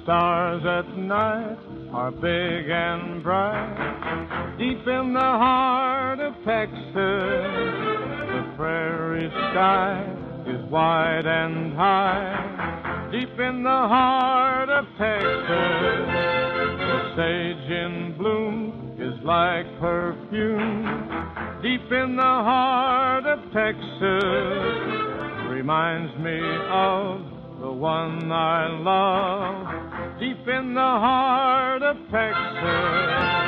stars at night are big and bright. Deep in the heart of Texas, the prairie sky is wide and high. Deep in the heart of Texas, the sage in bloom is like perfume. Deep in the heart of Texas reminds me of the one I love. Deep in the heart of Texas.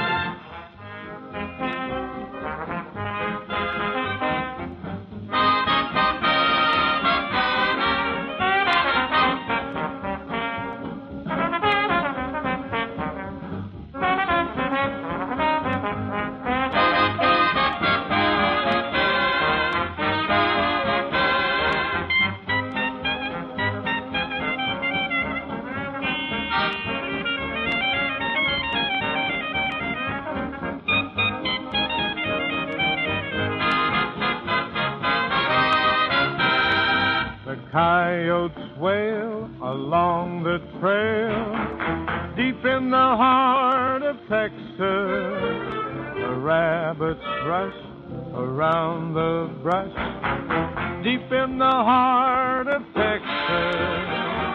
Coyotes wail along the trail. Deep in the heart of Texas, the rabbits rush around the brush. Deep in the heart of Texas.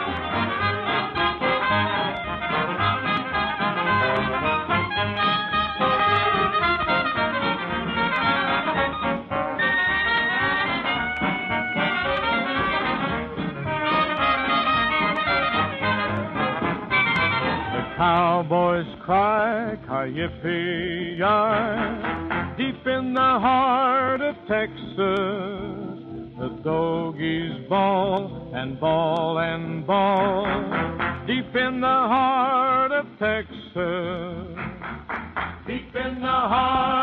Cowboys cry, Ki-yippee-yi. Deep in the heart of Texas, the Dogies bawl and bawl and bawl. Deep in the heart of Texas, deep in the heart